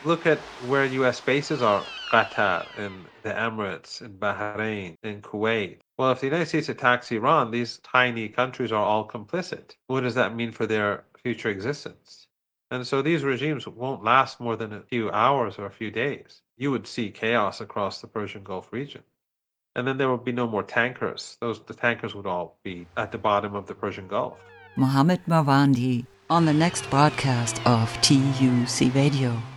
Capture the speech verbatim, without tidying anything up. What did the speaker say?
Look at where U S bases are: Qatar, in the Emirates, in Bahrain, in Kuwait. Well, if the United States attacks Iran, these tiny countries are all complicit. What does that mean for their future existence? And so these regimes won't last more than a few hours or a few days. You would see chaos across the Persian Gulf region. And then there would be no more tankers. Those the tankers would all be at the bottom of the Persian Gulf. Mohammed Marwandi on the next broadcast of T U C Radio.